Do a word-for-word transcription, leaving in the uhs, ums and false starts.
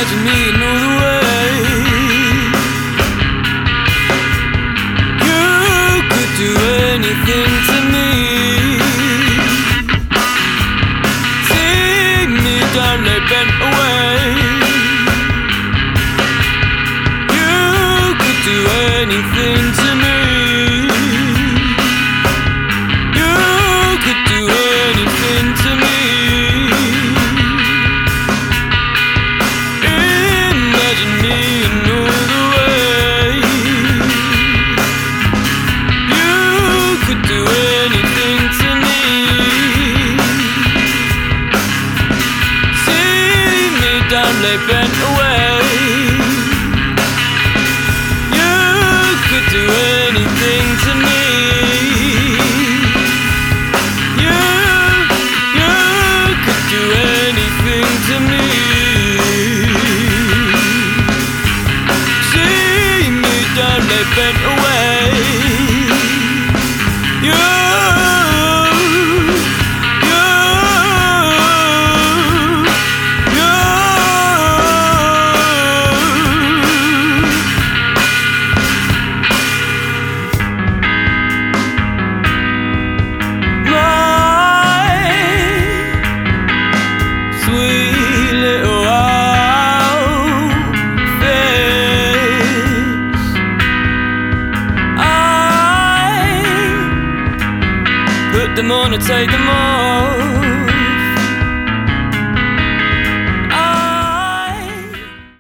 Imagine me in all the way you could do anything to me. See me down, lay bent away. You could do anything to me. You could do anything to me. Imagine me in all the way you could do anything to me. See me down, lay bent away. You could do anything to me. You, you could do anything to me. See me down, lay bent away. You, you, you. My sweet little outfits, I put them on and take them off.